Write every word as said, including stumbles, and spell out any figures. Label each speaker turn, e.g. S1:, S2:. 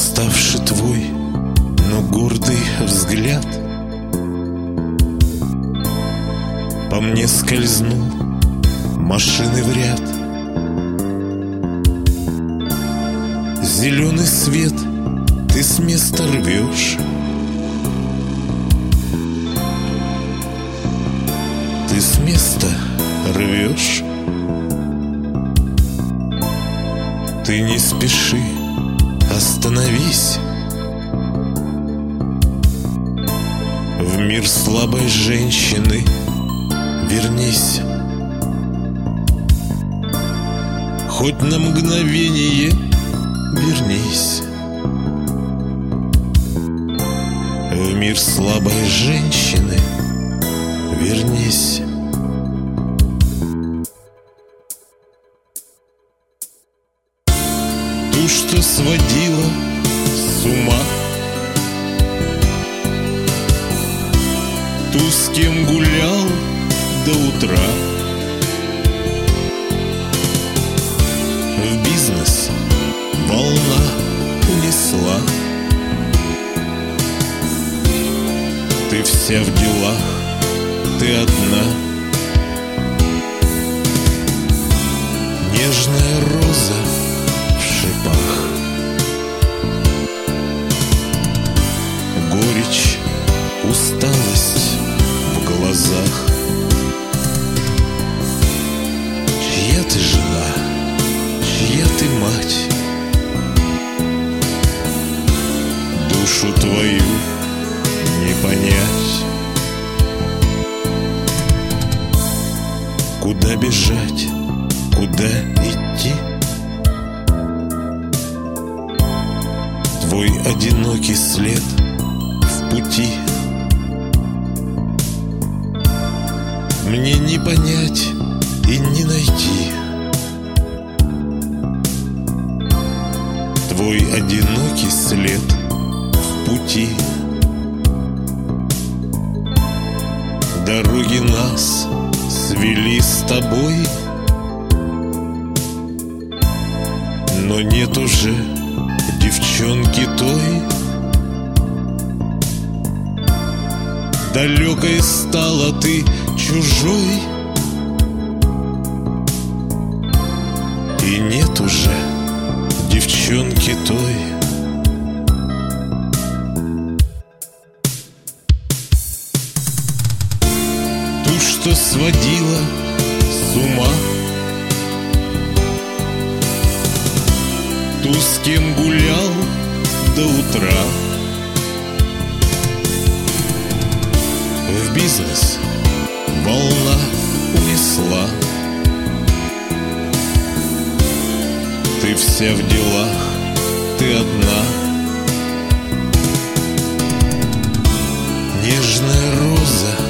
S1: Уставший твой, но гордый взгляд по мне скользнул машины в ряд. Зеленый свет ты с места рвешь, ты с места рвешь. Ты не спеши, остановись. В мир слабой женщины вернись. Хоть на мгновение вернись. В мир слабой женщины вернись. Ту, что сводила с ума, ту, с кем гулял до утра. В бизнес волна унесла. Ты вся в делах, ты одна. Нежная роза в шипах, горечь, усталость в глазах. Чья ты жена, чья ты мать? Душу твою не понять. Куда бежать, куда идти? Твой одинокий след в пути. Мне не понять и не найти. Твой одинокий след в пути. Дороги нас свели с тобой, но нет уже девчонки той. Далекой стала ты чужой, и нет уже девчонки той. Ту, что сводила с ума, ту, с кем гулял до утра. В бизнес волна унесла. Ты вся в делах, ты одна. Нежная роза